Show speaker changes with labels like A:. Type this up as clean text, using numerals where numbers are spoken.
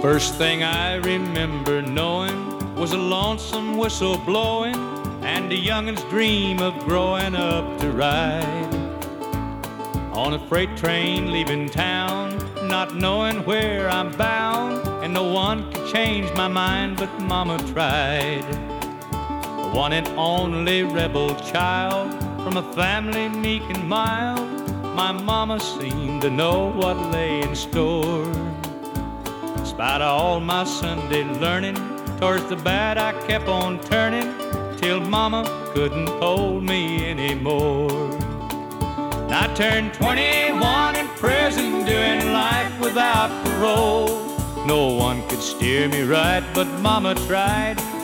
A: First thing I remember knowing was a lonesome whistle blowing and a youngin's dream of growing up to ride on a freight train leaving town, not knowing where I'm bound, and no one could change my mind but Mama tried. The one and only rebel child from a family meek and mild, my Mama seemed to know what lay in store. In spite of all my Sunday learning, towards the bad I kept on turning, till Mama couldn't hold me anymore. And I turned 21 in prison, doing life without parole. No one could steer me right, but Mama tried.